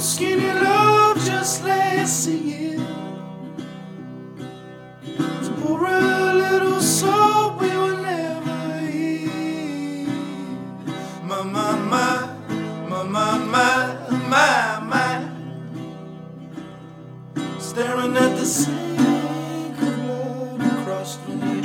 skinny love just last year. To pour a little salt we will never hear. My, my, my, my, my, my, my, my. Staring at the sink of blood across the knee.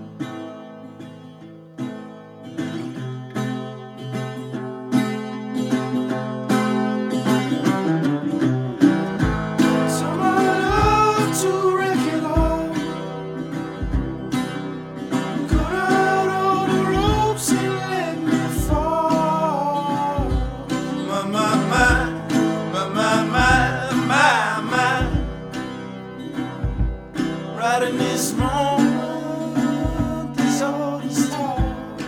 Right in this moment, this all is taught.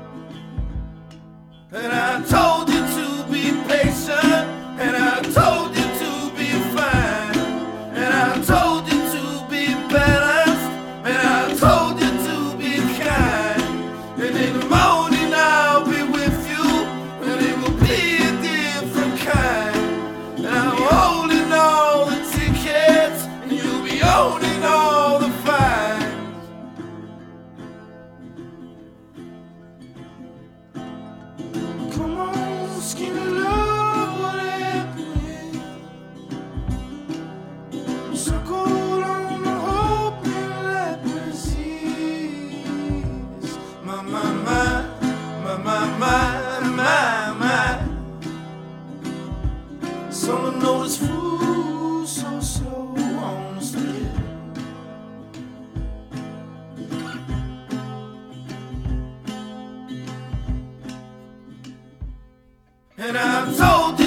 And I told you to be patient, and I told you to be fine, and I told you to be balanced, and I told you to be kind. And in the morning I'll be with you, and it will be a different kind. And I'm holding all the tickets, and you'll be owning all the fines. Come on, skinny love, what happened? Circled on the hope and let me see. My, my, my, my, my, my, my, my. Someone noticed food so slow on the stairs. And I told you